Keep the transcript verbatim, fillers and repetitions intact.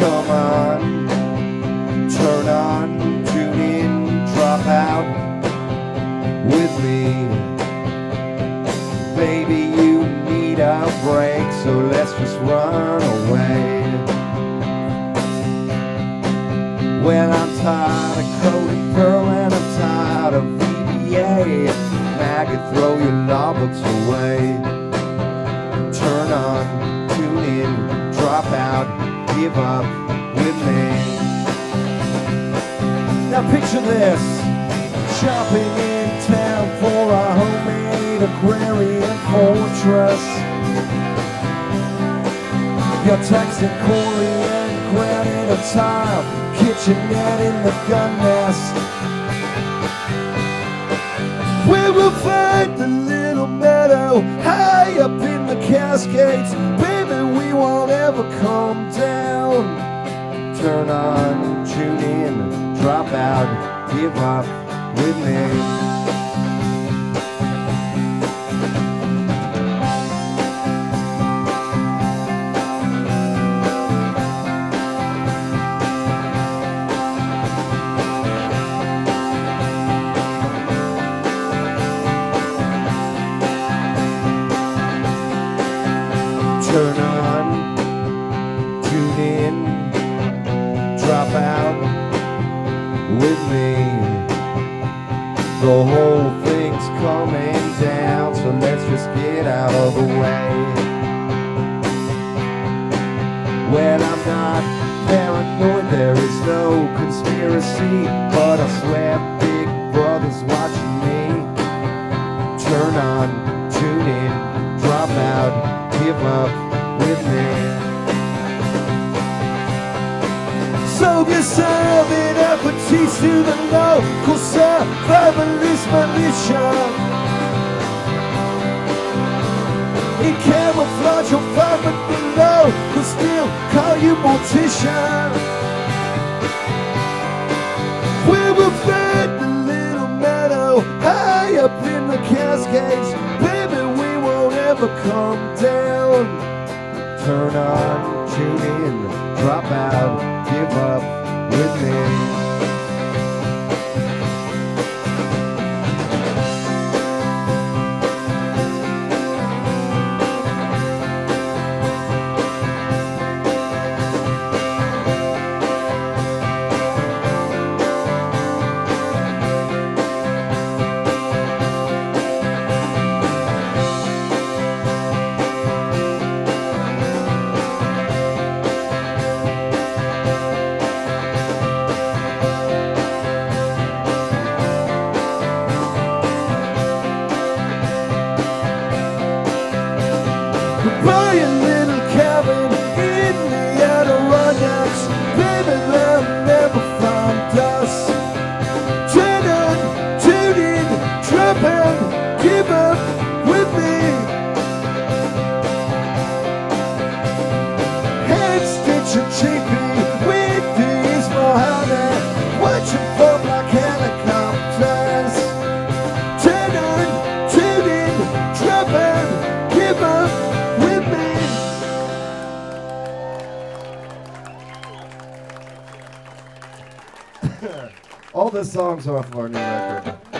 Come on, turn on, tune in, drop out with me. Baby, you need a break, so let's just run away. Well, I'm tired of coded pearl and I'm tired of V B A. Maggot, throw your law books away. Turn on, tune in, drop out, give up with me. Now picture this, shopping in town for a homemade agrarian fortress. You're texting Corey and granted a tile, kitchenette in the gun nest. We will find the little meadow high up in the Cascades. Baby, we won't ever come down. Turn on, tune in, drop out, give up with me. Turn on, tune in, drop out with me. The whole thing's coming down, so let's just get out of the way. Well, I'm not paranoid, there is no conspiracy, but I swear Big Brother's watching me. Turn on, tune in, drop out, give up with me. So you're serving aperitifs to the local survivalist militia. In camouflage you'll find but below, they'll still call you mortician. We will find the little meadow high up in the Cascades. Baby, we won't ever come down. Turn on, tune in, drop out, give up with me. Buy a little cabin in the Adirondacks. Baby, they'll never find us. Turn on, tune in, drop out, give up with me. Hand stitch and cheapy with these Mohammed, watching for black helicopters. Turn on, tune in, drop out, give up. All the songs are off of our new record.